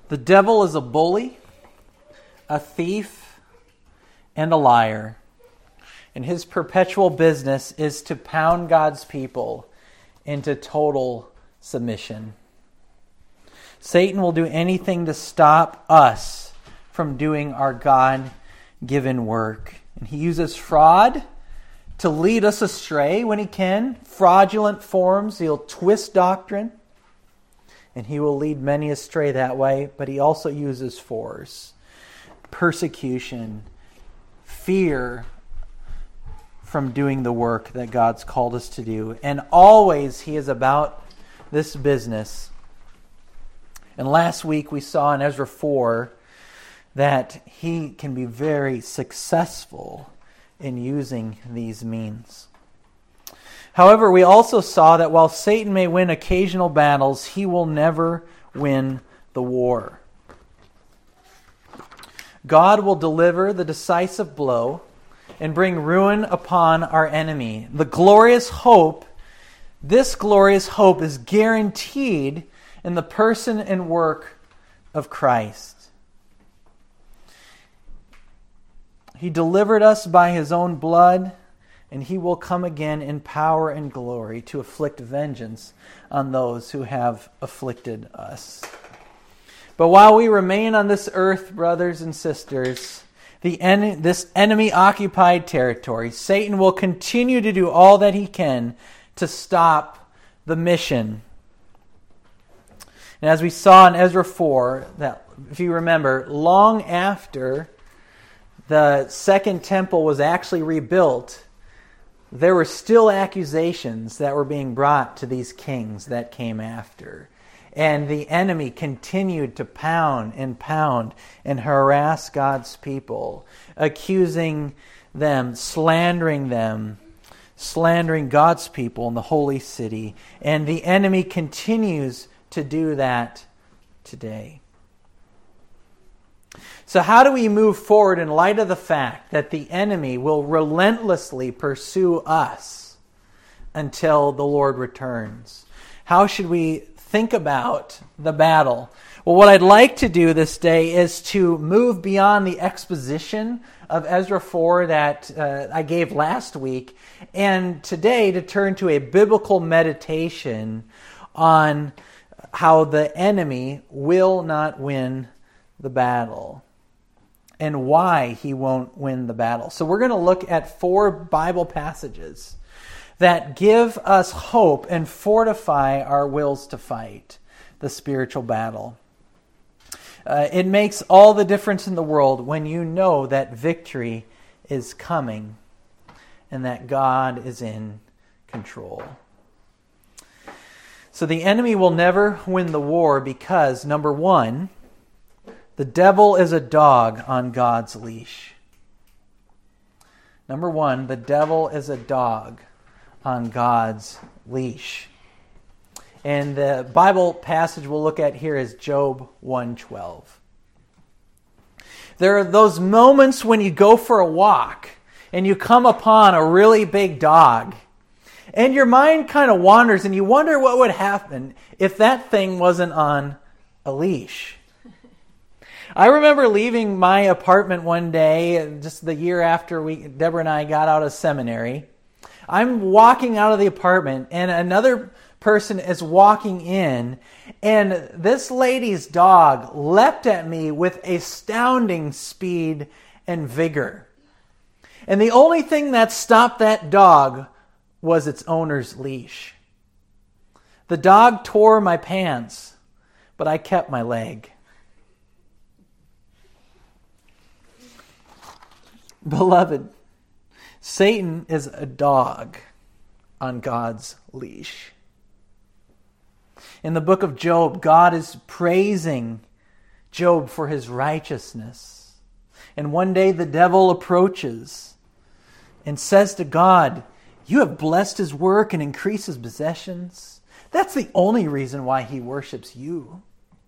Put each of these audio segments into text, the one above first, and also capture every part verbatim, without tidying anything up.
The devil is a bully, a thief, and a liar. And his perpetual business is to pound God's people into total submission. Satan will do anything to stop us from doing our God-given work. And he uses fraud to lead us astray when he can. Fraudulent forms, he'll twist doctrine. And he will lead many astray that way. But he also uses force, persecution, fear from doing the work that God's called us to do. And always he is about this business. And last week we saw in Ezra four that he can be very successful in using these means. However, we also saw that while Satan may win occasional battles, he will never win the war. God will deliver the decisive blow and bring ruin upon our enemy. The glorious hope, this glorious hope is guaranteed in the person and work of Christ. He delivered us by his own blood, and he will come again in power and glory to afflict vengeance on those who have afflicted us. But while we remain on this earth, brothers and sisters, the en- this enemy-occupied territory, Satan will continue to do all that he can to stop the mission. And as we saw in Ezra four, that if you remember, long after the second temple was actually rebuilt, there were still accusations that were being brought to these kings that came after. And the enemy continued to pound and pound and harass God's people, accusing them, slandering them, slandering God's people in the holy city. And the enemy continues to do that today. So how do we move forward in light of the fact that the enemy will relentlessly pursue us until the Lord returns? How should we think about the battle? Well, what I'd like to do this day is to move beyond the exposition of Ezra four that uh, I gave last week, and today to turn to a biblical meditation on how the enemy will not win the battle and why he won't win the battle. So we're going to look at four Bible passages that give us hope and fortify our wills to fight the spiritual battle. Uh, it makes all the difference in the world when you know that victory is coming and that God is in control. So the enemy will never win the war because, number one, the devil is a dog on God's leash. Number one, the devil is a dog on God's leash. And the Bible passage we'll look at here is Job one twelve. There are those moments when you go for a walk and you come upon a really big dog. And your mind kind of wanders and you wonder what would happen if that thing wasn't on a leash. I remember leaving my apartment one day, just the year after we, Deborah and I got out of seminary. I'm walking out of the apartment and another person is walking in, and this lady's dog leapt at me with astounding speed and vigor. And the only thing that stopped that dog was its owner's leash. The dog tore my pants, but I kept my leg. Beloved, Satan is a dog on God's leash. In the book of Job, God is praising Job for his righteousness. And one day the devil approaches and says to God, "You have blessed his work and increased his possessions. That's the only reason why he worships you.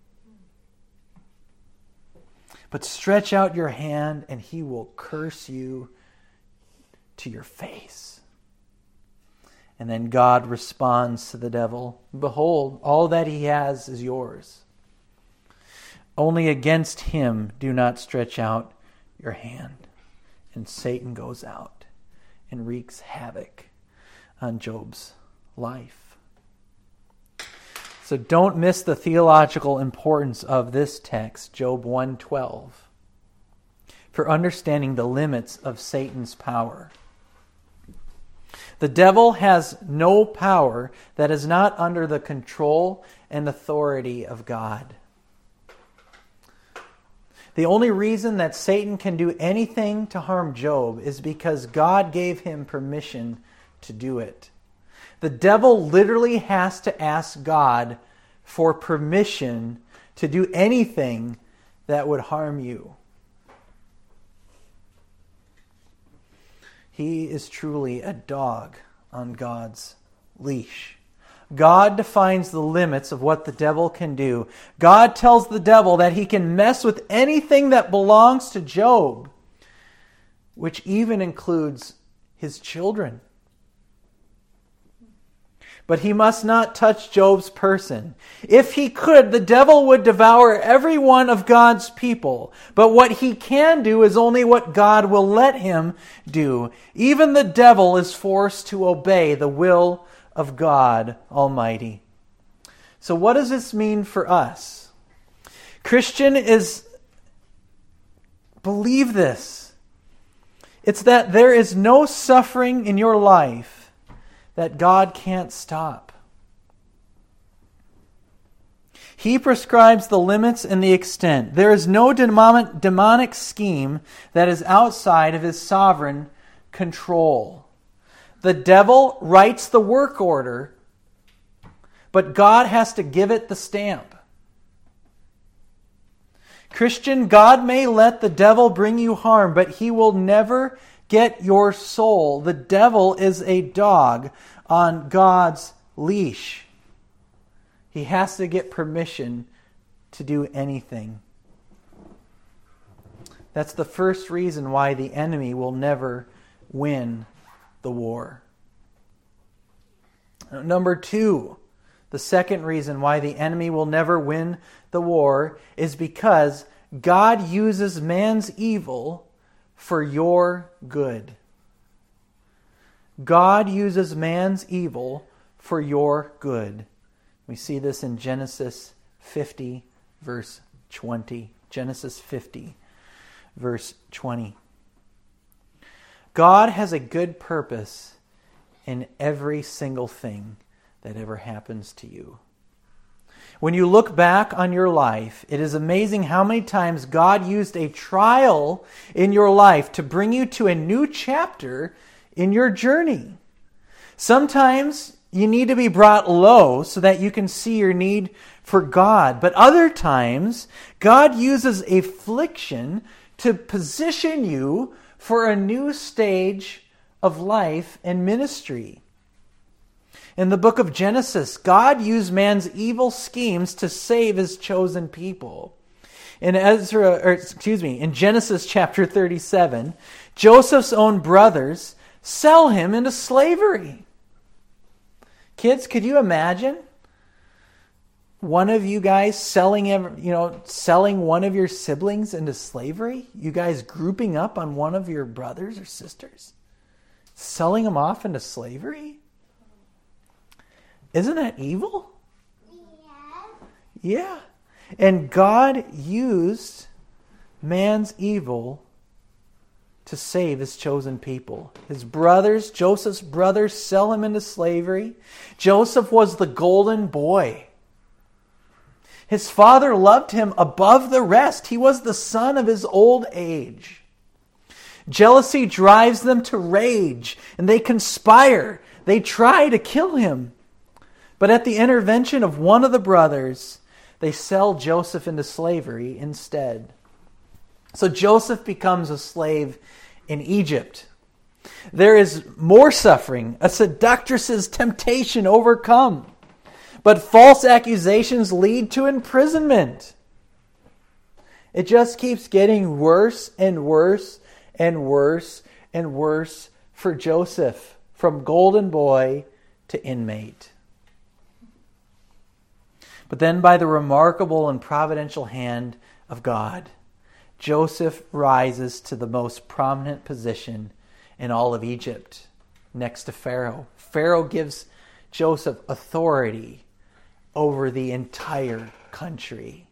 But stretch out your hand and he will curse you to your face." And then God responds to the devil, "Behold, all that he has is yours. Only against him do not stretch out your hand. And Satan goes out and wreaks havoc on Job's life. So don't miss the theological importance of this text, Job one twelve, for understanding the limits of Satan's power. The devil has no power that is not under the control and authority of God. The only reason that Satan can do anything to harm Job is because God gave him permission to do it. The devil literally has to ask God for permission to do anything that would harm you. He is truly a dog on God's leash. God defines the limits of what the devil can do. God tells the devil that he can mess with anything that belongs to Job, which even includes his children. But he must not touch Job's person. If he could, the devil would devour every one of God's people. But what he can do is only what God will let him do. Even the devil is forced to obey the will of God Almighty. So what does this mean for us? Christian, is believe this. It's that there is no suffering in your life that God can't stop. He prescribes the limits and the extent. There is no demonic, demonic scheme that is outside of his sovereign control. The devil writes the work order, but God has to give it the stamp. Christian, God may let the devil bring you harm, but he will never get your soul. The devil is a dog on God's leash. He has to get permission to do anything. That's the first reason why the enemy will never win the war. Number two, the second reason why the enemy will never win the war is because God uses man's evil for your good. God uses man's evil for your good. We see this in Genesis fifty, verse twenty. Genesis fifty, verse twenty. God has a good purpose in every single thing that ever happens to you. When you look back on your life, it is amazing how many times God used a trial in your life to bring you to a new chapter in your journey. Sometimes you need to be brought low so that you can see your need for God. But other times, God uses affliction to position you for a new stage of life and ministry. In the book of Genesis, God used man's evil schemes to save his chosen people. In Ezra, or excuse me, in Genesis chapter thirty-seven, Joseph's own brothers sell him into slavery. Kids, could you imagine one of you guys selling, you know, selling one of your siblings into slavery? You guys grouping up on one of your brothers or sisters, selling them off into slavery? Isn't that evil? Yeah. Yeah. And God used man's evil to save his chosen people. His brothers, Joseph's brothers, sell him into slavery. Joseph was the golden boy. His father loved him above the rest. He was the son of his old age. Jealousy drives them to rage, and they conspire. They try to kill him. But at the intervention of one of the brothers, they sell Joseph into slavery instead. So Joseph becomes a slave in Egypt. There is more suffering, a seductress's temptation overcome. But false accusations lead to imprisonment. It just keeps getting worse and worse and worse and worse for Joseph, from golden boy to inmate. But then by the remarkable and providential hand of God, Joseph rises to the most prominent position in all of Egypt, next to Pharaoh. Pharaoh gives Joseph authority over the entire country.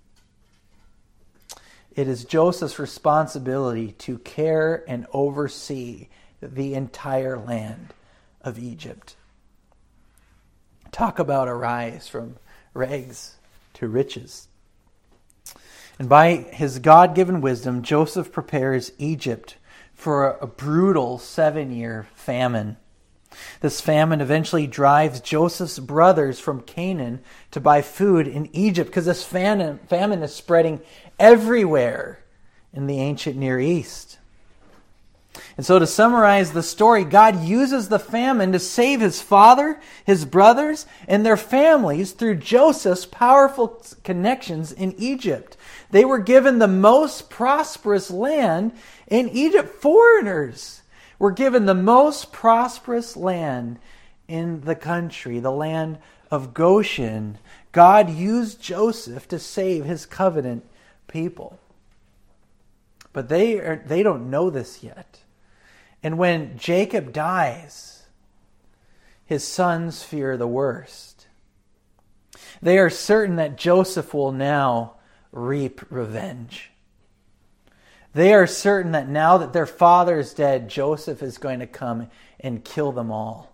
It is Joseph's responsibility to care and oversee the entire land of Egypt. Talk about a rise from rags to riches. And by his God-given wisdom, Joseph prepares Egypt for a brutal seven-year famine. This famine eventually drives Joseph's brothers from Canaan to buy food in Egypt, because this famine, famine is spreading everywhere in the ancient Near East. And so to summarize the story, God uses the famine to save his father, his brothers, and their families through Joseph's powerful connections in Egypt. They were given the most prosperous land in Egypt. Foreigners were given the most prosperous land in the country, the land of Goshen. God used Joseph to save his covenant people. But they are, they don't know this yet. And when Jacob dies, his sons fear the worst. They are certain that Joseph will now reap revenge. They are certain that now that their father is dead, Joseph is going to come and kill them all.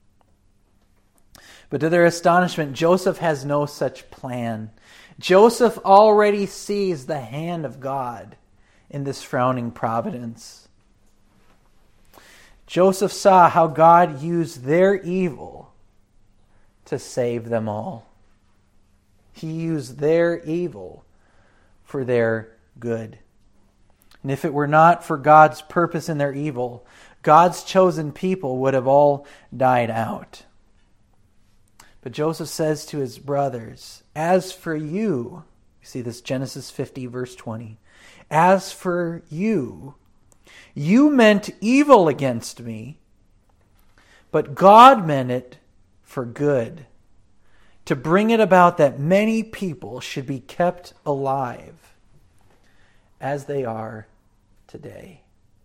But to their astonishment, Joseph has no such plan. Joseph already sees the hand of God in this frowning providence. Joseph saw how God used their evil to save them all. He used their evil for their good. And if it were not for God's purpose in their evil, God's chosen people would have all died out. But Joseph says to his brothers, as for you, you see this Genesis fifty verse twenty, as for you, you meant evil against me, but God meant it for good, to bring it about that many people should be kept alive as they are today.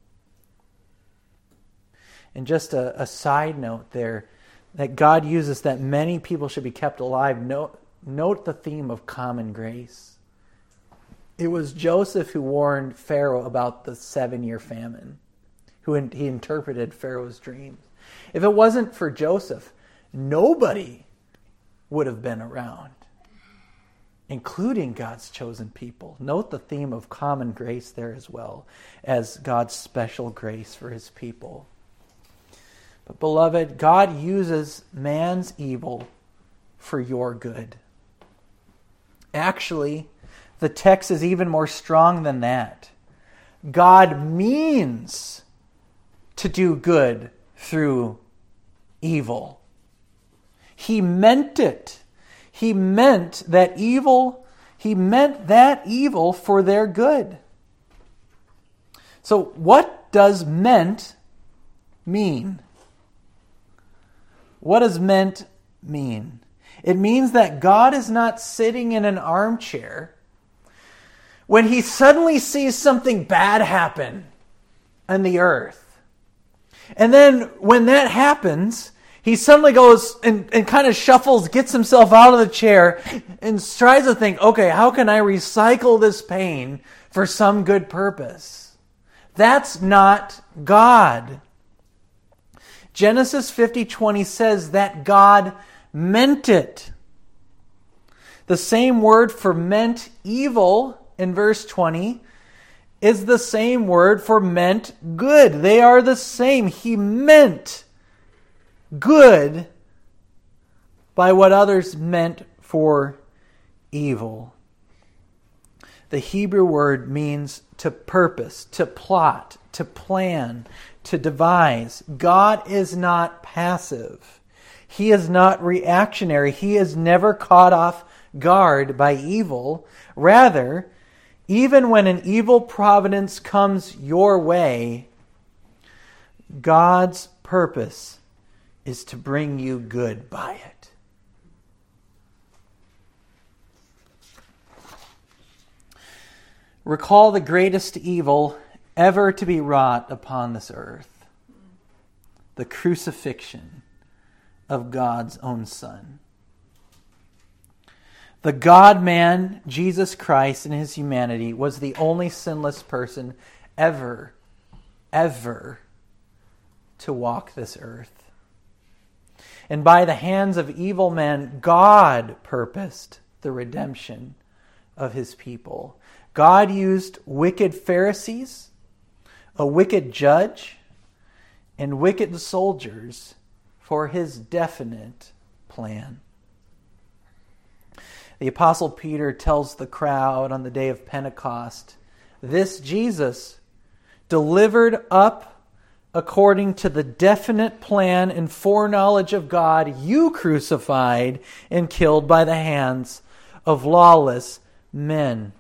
And just a, a side note there, that God uses that many people should be kept alive. Note, note the theme of common grace. It was Joseph who warned Pharaoh about the seven-year famine, who in, he interpreted Pharaoh's dreams. If it wasn't for Joseph, nobody would have been around, including God's chosen people. Note the theme of common grace there as well as God's special grace for his people. But beloved, God uses man's evil for your good. Actually, the text is even more strong than that. God means to do good through evil. He meant it. He meant that evil, he meant that evil for their good. So what does meant mean? What does meant mean? It means that God is not sitting in an armchair when he suddenly sees something bad happen on the earth. And then when that happens, he suddenly goes and, and kind of shuffles, gets himself out of the chair and tries to think, okay, how can I recycle this pain for some good purpose? That's not God. Genesis fifty twenty says that God meant it. The same word for meant evil in verse twenty is the same word for meant good. They are the same. He meant good by what others meant for evil. The Hebrew word means to purpose, to plot, to plan, to devise. God is not passive. He is not reactionary. He is never caught off guard by evil. Rather, even when an evil providence comes your way, God's purpose is to bring you good by it. recall the greatest evil ever to be wrought upon this earth. The crucifixion of God's own Son. The God-man, Jesus Christ, in his humanity, was the only sinless person ever, ever to walk this earth. And by the hands of evil men, God purposed the redemption of his people. God used wicked Pharisees, a wicked judge, and wicked soldiers for his definite plan. The Apostle Peter tells the crowd on the day of Pentecost, this Jesus, delivered up according to the definite plan and foreknowledge of God, you crucified and killed by the hands of lawless men.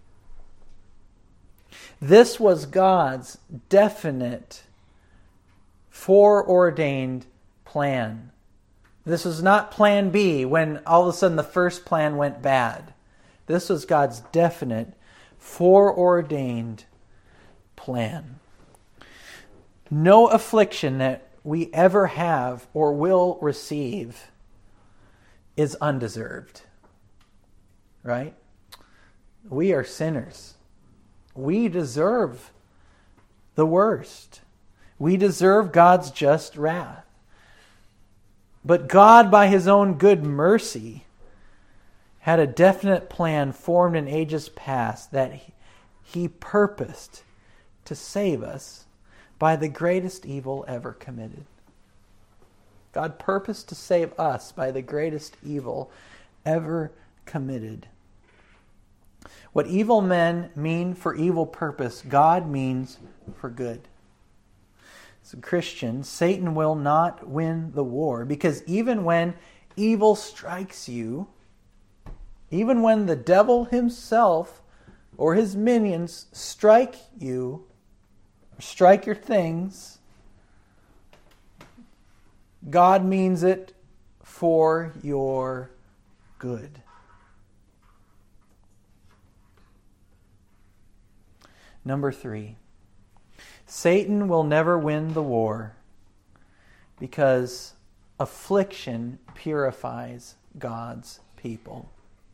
This was God's definite, foreordained plan. This was not plan B when all of a sudden the first plan went bad. This was God's definite, foreordained plan. No affliction that we ever have or will receive is undeserved. Right? We are sinners. We deserve the worst. We deserve God's just wrath. But God, by his own good mercy, had a definite plan formed in ages past that he, he purposed to save us by the greatest evil ever committed. God purposed to save us by the greatest evil ever committed. What evil men mean for evil purpose, God means for good. As a Christian, Satan will not win the war, because even when evil strikes you, even when the devil himself or his minions strike you, or strike your things, God means it for your good. Number three, Satan will never win the war because affliction purifies God's people.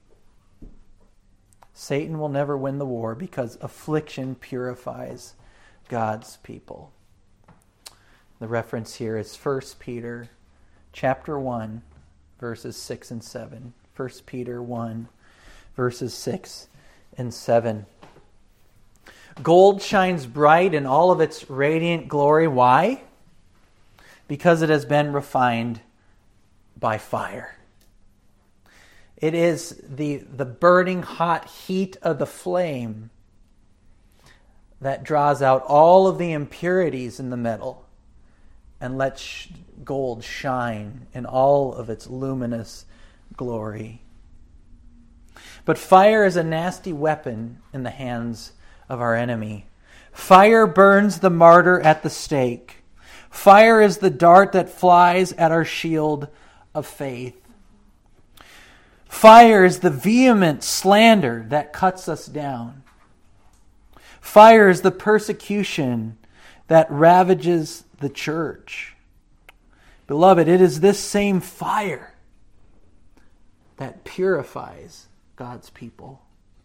Satan will never win the war because affliction purifies God's people. The reference here is First Peter chapter one, verses six and seven. First Peter one, verses six and seven. Gold shines bright in all of its radiant glory. Why? Because it has been refined by fire. It is the, the burning hot heat of the flame that draws out all of the impurities in the metal and lets gold shine in all of its luminous glory. But fire is a nasty weapon in the hands of our enemy. Fire burns the martyr at the stake. Fire is the dart that flies at our shield of faith. Fire is the vehement slander that cuts us down. Fire is the persecution that ravages the church. Beloved, it is this same fire that purifies God's people.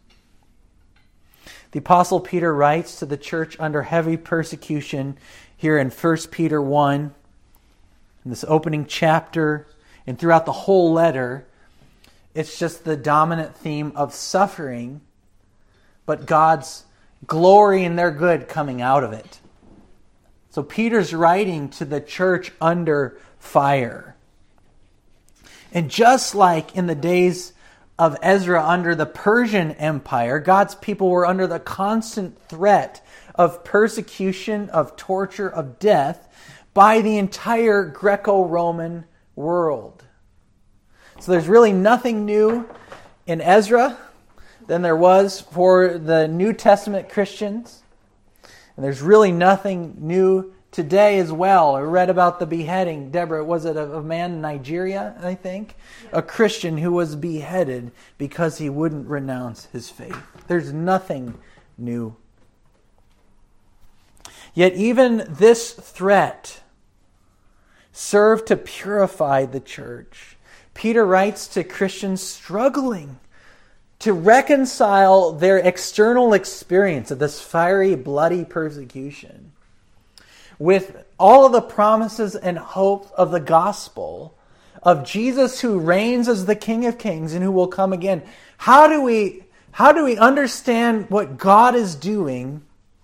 The Apostle Peter writes to the church under heavy persecution here in First Peter one, in this opening chapter, and throughout the whole letter. It's just the dominant theme of suffering, but God's glory and their good coming out of it. So Peter's writing to the church under fire. And just like in the days of Ezra under the Persian Empire, God's people were under the constant threat of persecution, of torture, of death by the entire Greco-Roman world. So there's really nothing new in Ezra than there was for the New Testament Christians. And there's really nothing new today as well. I read about the beheading. Deborah, was it a, a man in Nigeria, I think? A Christian who was beheaded because he wouldn't renounce his faith. There's nothing new. Yet even this threat served to purify the church. Peter writes to Christians struggling to reconcile their external experience of this fiery, bloody persecution with all of the promises and hope of the gospel of Jesus who reigns as the King of Kings and who will come again. How do we, how do we understand what God is doing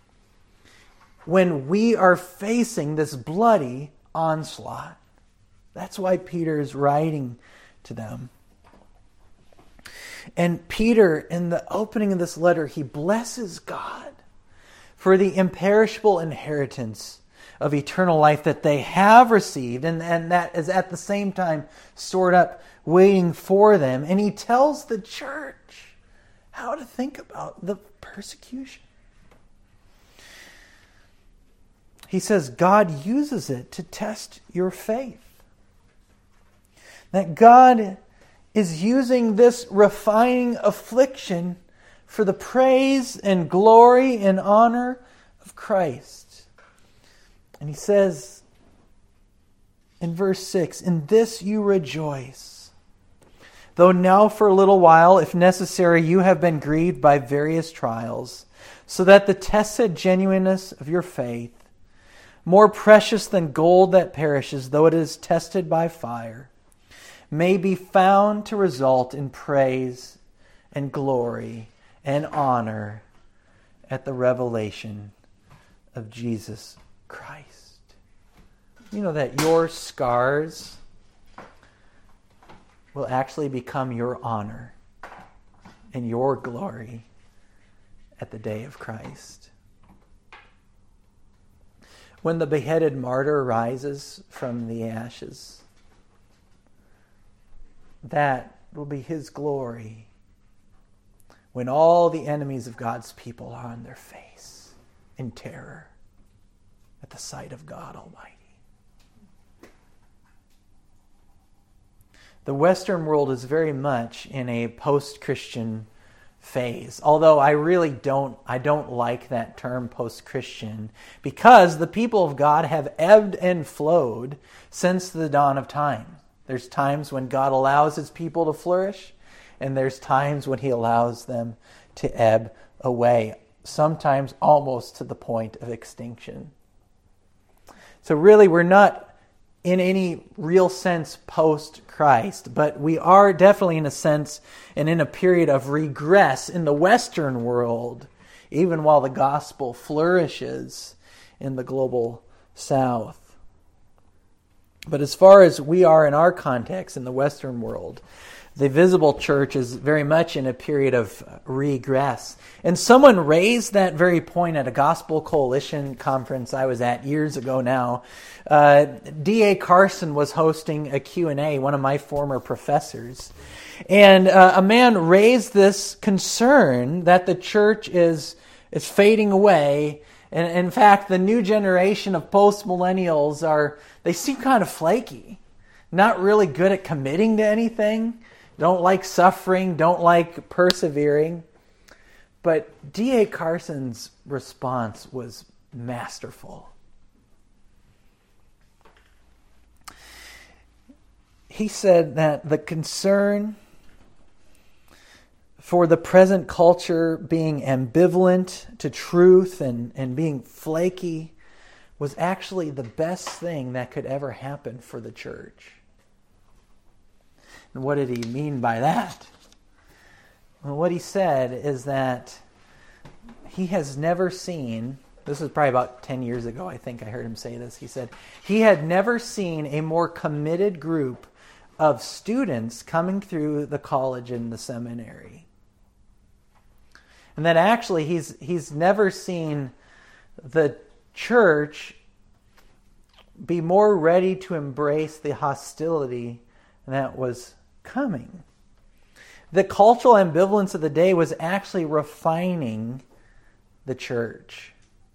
when we are facing this bloody onslaught? That's why Peter is writing to them. And Peter, in the opening of this letter, he blesses God for the imperishable inheritance of eternal life that they have received, and, and that is at the same time stored up, waiting for them. And he tells the church how to think about the persecution. He says God uses it to test your faith. That God is using this refining affliction for the praise and glory and honor of Christ. And he says in verse six, "In this you rejoice, though now for a little while, if necessary, you have been grieved by various trials, so that the tested genuineness of your faith, more precious than gold that perishes, though it is tested by fire, may be found to result in praise and glory and honor at the revelation of Jesus Christ." You know that your scars will actually become your honor and your glory at the day of Christ. When the beheaded martyr rises from the ashes, that will be his glory when all the enemies of God's people are on their face in terror at the sight of God Almighty. The Western world is very much in a post-Christian phase, although I really don't I don't like that term post-Christian, because the people of God have ebbed and flowed since the dawn of time. There's times when God allows his people to flourish, and there's times when he allows them to ebb away, sometimes almost to the point of extinction. So really, we're not in any real sense post-Christ, but we are definitely in a sense and in a period of regress in the Western world, even while the gospel flourishes in the global South. But as far as we are in our context in the Western world, the visible church is very much in a period of regress. And someone raised that very point at a Gospel Coalition conference I was at years ago now. Uh, D A Carson was hosting a Q and A, one of my former professors. And uh, a man raised this concern that the church is, is fading away. And in fact, the new generation of post-millennials are, they seem kind of flaky, not really good at committing to anything, don't like suffering, don't like persevering. But D A Carson's response was masterful. He said that the concern for the present culture being ambivalent to truth and, and being flaky was actually the best thing that could ever happen for the church. And what did he mean by that? Well, what he said is that he has never seen, this is probably about ten years ago, I think I heard him say this. He said he had never seen a more committed group of students coming through the college and the seminary. And that actually he's he's never seen the church be more ready to embrace the hostility that was coming. The cultural ambivalence of the day was actually refining the church.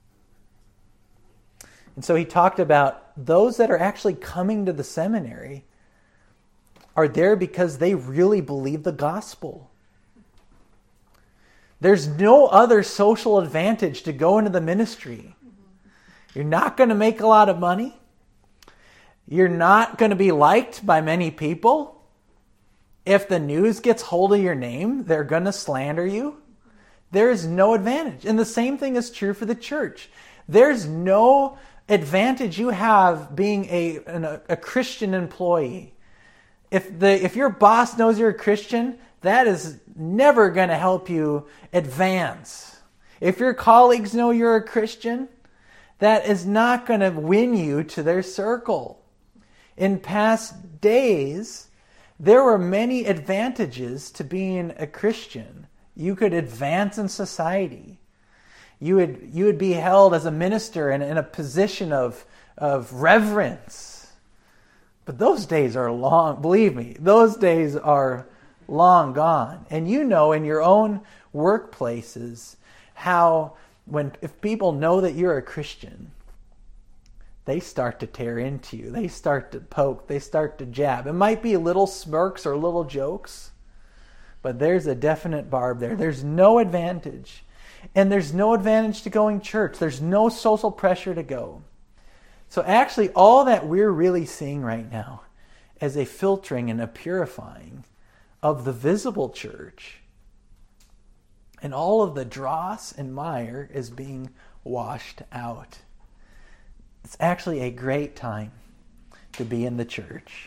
And so he talked about those that are actually coming to the seminary are there because they really believe the gospel. There's no other social advantage to go into the ministry. You're not going to make a lot of money. You're not going to be liked by many people. If the news gets hold of your name, they're going to slander you. There is no advantage. And the same thing is true for the church. There's no advantage you have being a, an, a Christian employee. If the if your boss knows you're a Christian, that is never going to help you advance. If your colleagues know you're a Christian, that is not going to win you to their circle. In past days, there were many advantages to being a Christian. You could advance in society. You would you would be held as a minister in, in a position of, of reverence. But those days are long, believe me, those days are long gone. And you know in your own workplaces how when if people know that you're a Christian, they start to tear into you. They start to poke. They start to jab. It might be little smirks or little jokes, but there's a definite barb there. There's no advantage. And there's no advantage to going to church. There's no social pressure to go. So actually, all that we're really seeing right now is a filtering and a purifying of the visible church. And all of the dross and mire is being washed out. It's actually a great time to be in the church.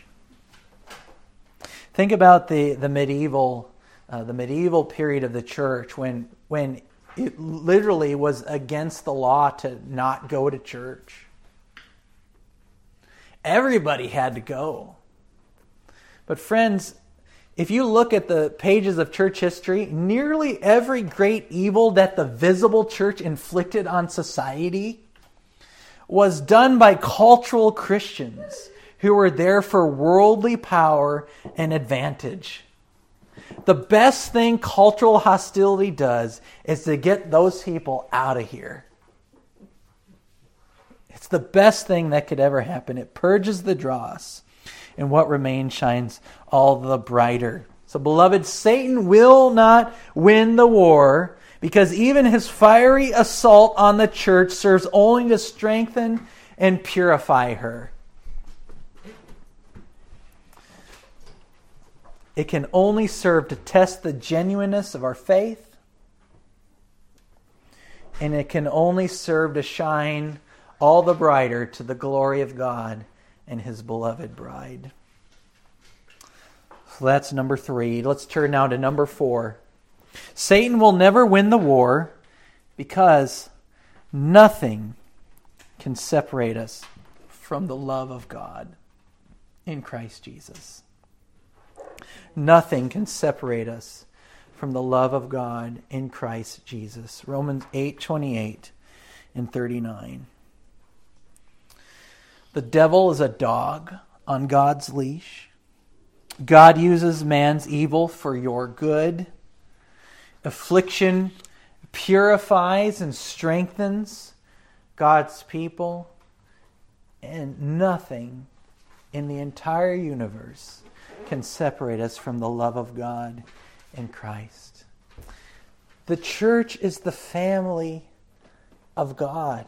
Think about the the medieval uh, the medieval period of the church when when it literally was against the law to not go to church. Everybody had to go. But friends, if you look at the pages of church history, nearly every great evil that the visible church inflicted on society was done by cultural Christians who were there for worldly power and advantage. The best thing cultural hostility does is to get those people out of here. It's the best thing that could ever happen. It purges the dross, and what remains shines all the brighter. So, beloved, Satan will not win the war, because even his fiery assault on the church serves only to strengthen and purify her. It can only serve to test the genuineness of our faith, and it can only serve to shine all the brighter to the glory of God and His beloved bride. So that's number three. Let's turn now to number four. Satan will never win the war because nothing can separate us from the love of God in Christ Jesus. Nothing can separate us from the love of God in Christ Jesus. Romans eight twenty-eight and thirty-nine. The devil is a dog on God's leash. God uses man's evil for your good. Affliction purifies and strengthens God's people. And nothing in the entire universe can separate us from the love of God in Christ. The church is the family of God.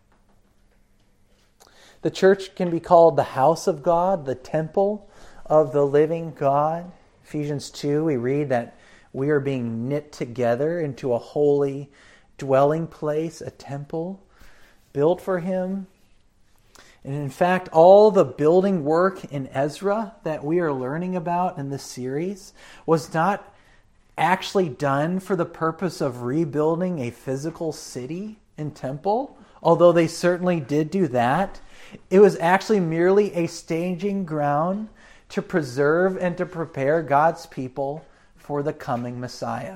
The church can be called the house of God, the temple of the living God. Ephesians two, we read that we are being knit together into a holy dwelling place, a temple built for Him. And in fact, all the building work in Ezra that we are learning about in this series was not actually done for the purpose of rebuilding a physical city and temple, although they certainly did do that. It was actually merely a staging ground to preserve and to prepare God's people for the coming Messiah.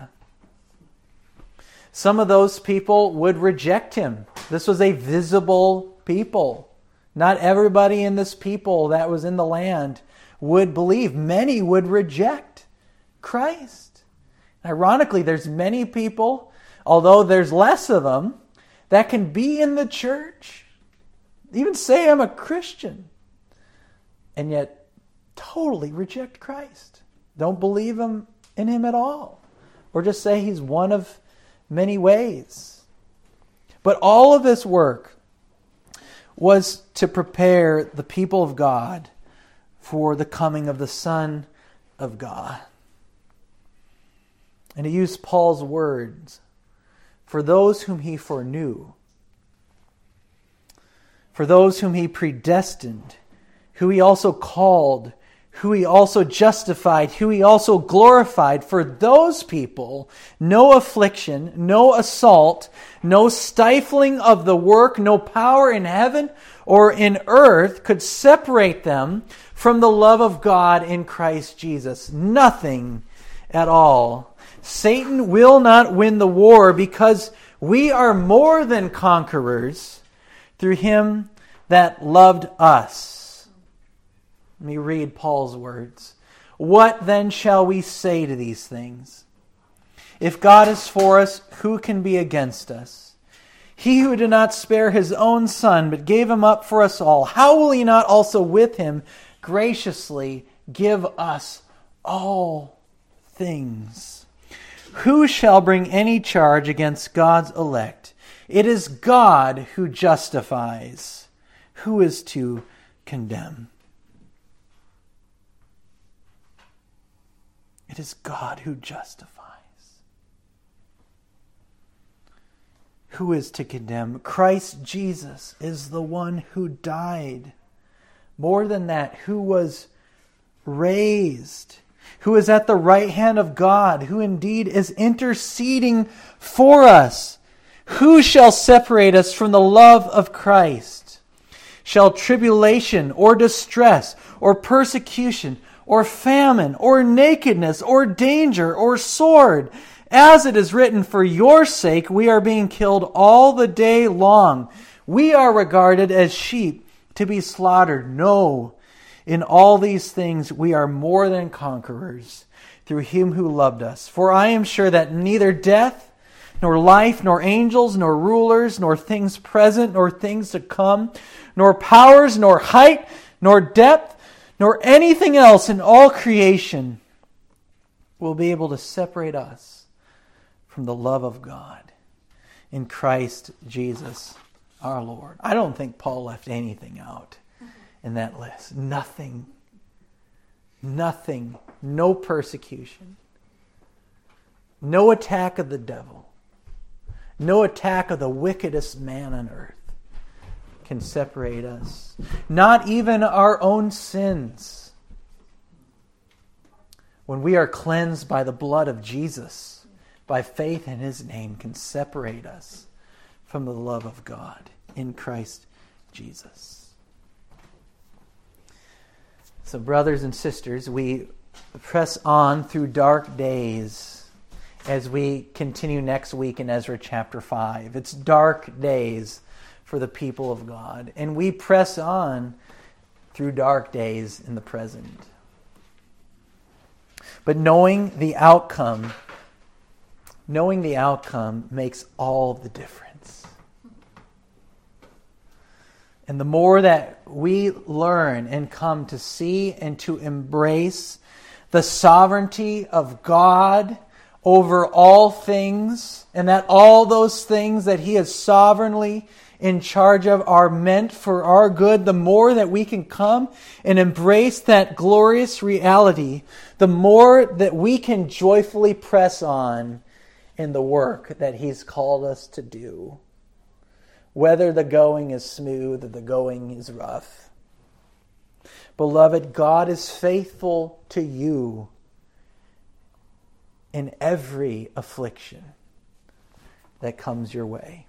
Some of those people would reject Him. This was a visible people. Not everybody in this people that was in the land would believe. Many would reject Christ. Ironically, there's many people, although there's less of them, that can be in the church, even say I'm a Christian, and yet totally reject Christ. Don't believe him in Him at all. Or just say He's one of many ways. But all of this work was to prepare the people of God for the coming of the Son of God. And to use Paul's words, for those whom he foreknew, for those whom he predestined, who he also called, who he also justified, who he also glorified, for those people, no affliction, no assault, no stifling of the work, no power in heaven or in earth could separate them from the love of God in Christ Jesus. Nothing at all. Satan will not win the war because we are more than conquerors through him that loved us. Let me read Paul's words. What then shall we say to these things? If God is for us, who can be against us? He who did not spare his own Son, but gave him up for us all, how will he not also with him graciously give us all things? Who shall bring any charge against God's elect? It is God who justifies. Who is to condemn? It is God who justifies. Who is to condemn? Christ Jesus is the one who died. More than that, who was raised, who is at the right hand of God, who indeed is interceding for us. Who shall separate us from the love of Christ? Shall tribulation or distress or persecution or famine or nakedness or danger or sword? As it is written, for your sake we are being killed all the day long. We are regarded as sheep to be slaughtered. No, in all these things we are more than conquerors through him who loved us. For I am sure that neither death, nor life, nor angels, nor rulers, nor things present, nor things to come, nor powers, nor height, nor depth, nor anything else in all creation will be able to separate us from the love of God in Christ Jesus our Lord. I don't think Paul left anything out in that list. Nothing. Nothing. No persecution. No attack of the devil. No attack of the wickedest man on earth can separate us. Not even our own sins. When we are cleansed by the blood of Jesus, by faith in his name, can separate us from the love of God in Christ Jesus. So, brothers and sisters, we press on through dark days as we continue next week in Ezra chapter five. It's dark days for the people of God, and we press on through dark days in the present. But knowing the outcome Knowing the outcome makes all the difference. And the more that we learn and come to see and to embrace the sovereignty of God over all things, and that all those things that he is sovereignly in charge of are meant for our good, the more that we can come and embrace that glorious reality, the more that we can joyfully press on in the work that he's called us to do. Whether the going is smooth or the going is rough. Beloved, God is faithful to you in every affliction that comes your way.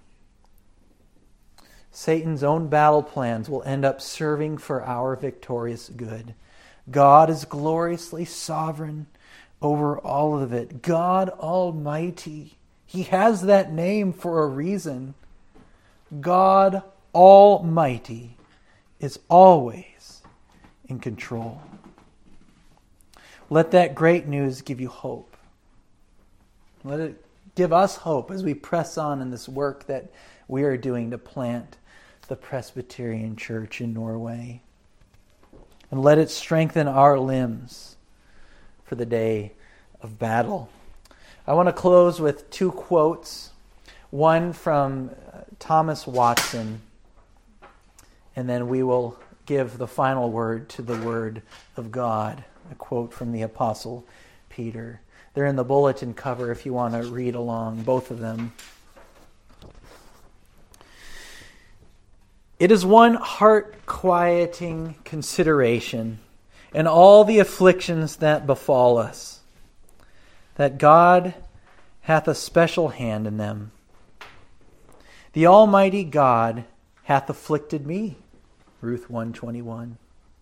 Satan's own battle plans will end up serving for our victorious good. God is gloriously sovereign over all of it. God Almighty. He has that name for a reason. God Almighty is always in control. Let that great news give you hope. Let it give us hope as we press on in this work that we are doing to plant the Presbyterian Church in Norway. And let it strengthen our limbs for the day of battle. I want to close with two quotes. One from uh, Thomas Watson, and then we will give the final word to the Word of God. A quote from the Apostle Peter. They're in the bulletin cover if you want to read along, both of them. It is one heart-quieting consideration in all the afflictions that befall us, that God hath a special hand in them. The Almighty God hath afflicted me. Ruth one twenty-one.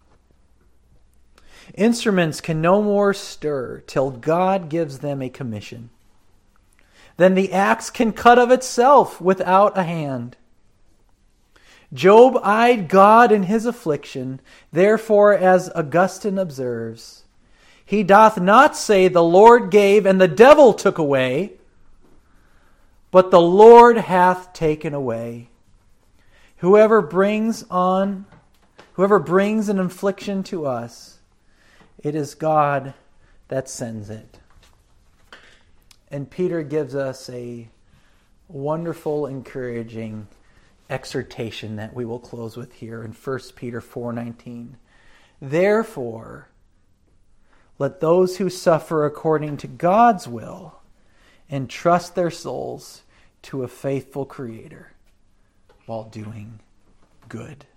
Instruments can no more stir till God gives them a commission than the axe can cut of itself without a hand. Job eyed God in his affliction, therefore, as Augustine observes, he doth not say the Lord gave and the devil took away, but the Lord hath taken away. Whoever brings on, whoever brings an affliction to us, it is God that sends it. And Peter gives us a wonderful, encouraging exhortation that we will close with here in First Peter four nineteen. Therefore, let those who suffer according to God's will entrust their souls to a faithful Creator while doing good.